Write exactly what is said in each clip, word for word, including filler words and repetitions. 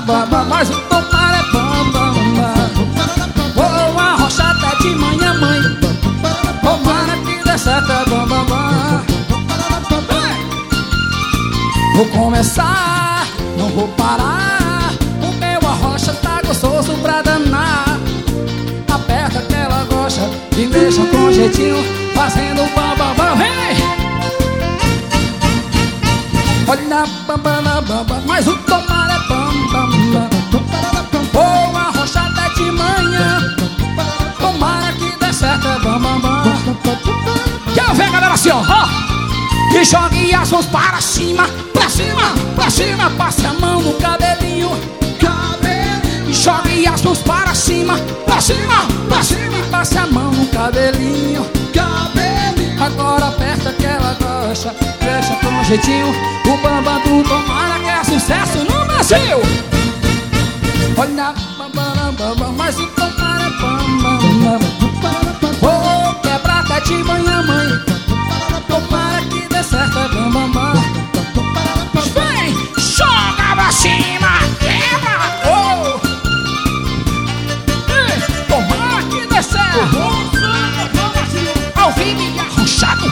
baba, mas o tomar é bam, bam, bam. Vou arrochar até de manhã, mãe. Tomara que dê certo, é bam, bam, bam. Vou começar, não vou parar. O meu arrocha tá gostoso pra danar. Aperta que ela gosta e mexa com jeitinho, fazendo bam, bam, bam, vem! Olha, bam, bam, bam, bam, mas o tomar é bam, bam, bam. Vou arrochar até de manhã. Tomara que dê certo, é bam, bam, bam. Quero ver, galera, assim, ó, ó. E jogue as mãos para cima, pra cima, pra cima. Passe a mão no cabelinho, cabelinho. E jogue as mãos para cima, pra cima, pra cima. E passe a mão no cabelinho, cabelinho. Agora aperta que ela gosta, fecha com jeitinho. O bambam do tomara que é sucesso no Brasil. Olha, bambam, bambam, mas o tomara é bambam. Vou quebrar até de manhã, mãe. Tomara que dê certo, é bambam, bam. Vem, joga pra cima, quebra, oh. Ei, tomara que dê certo. Ao vivo e arrochado.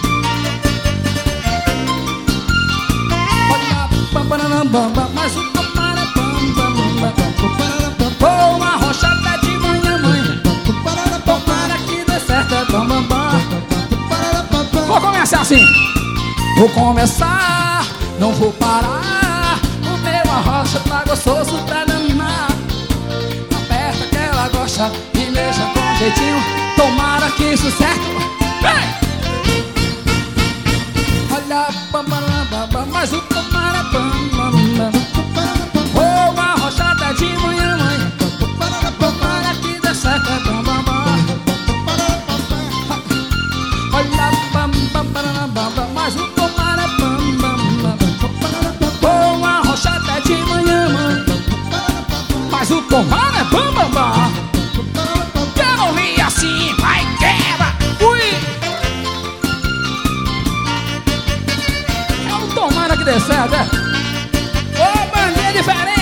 Olha, bambam, bambam, mas o tomara é bambam, bam. Vou arrochar até de manhã, mãe. Tomara que dê certo, é bambam, bam. Vou começar assim. Vou começar, não vou parar. O meu arrocha tá gostoso pra danar. Aperta que ela gosta e mexa com jeitinho. Tomara que isso certo. Vem! Olha, bam, bam, bam, bam, mas o tomara bam, bam, bam. Vou arrochar até de manhã, mãe. Tomara que dê certo, é bam, bam, bam. Olha, bam, bam, bam, bam, bam, mas o tomara é bam, bam, bam. Vou arrochar até de manhã, mãe. Mas o tomara é bam, bam, bam. Quero ouvir assim, vai, quebra. Ui! É o tomara que dê certo, é? Ô, bandinha diferente.